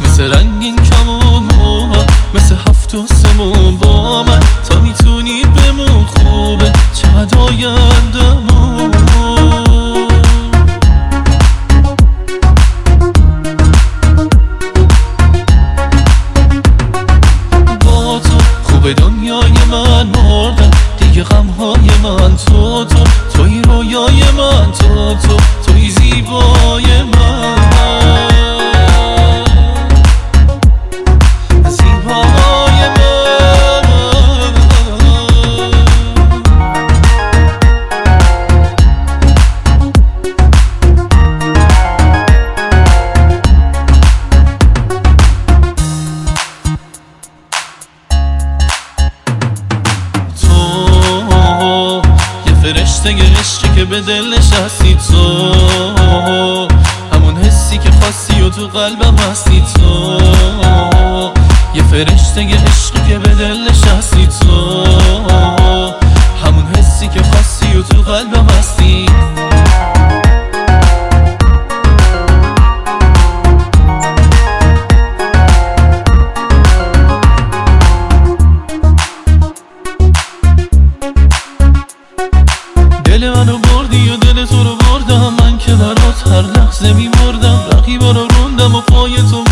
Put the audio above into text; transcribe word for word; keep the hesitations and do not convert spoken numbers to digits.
مثل رنگین کمون موها، مثل هفت و سمون با من. تا میتونی بمون خوبه چقدر آیندمون. با تو خوبه دنیای من، مردم دیگه غمهای من. تو تو توی رویای من، تو تو توی زیبای من. فرشته عشقی که به دل نشستی، تو همون حسی که خواستی و تو قلبم هستی. تو یه فرشته عشقی که به دل نشستی، تو همون حسی که خواستی و تو قلبم هستی. دل منو بردی و دل تو رو بردم، من که برات هر لحظه میمردم. رقیبا رو روندم و پای تو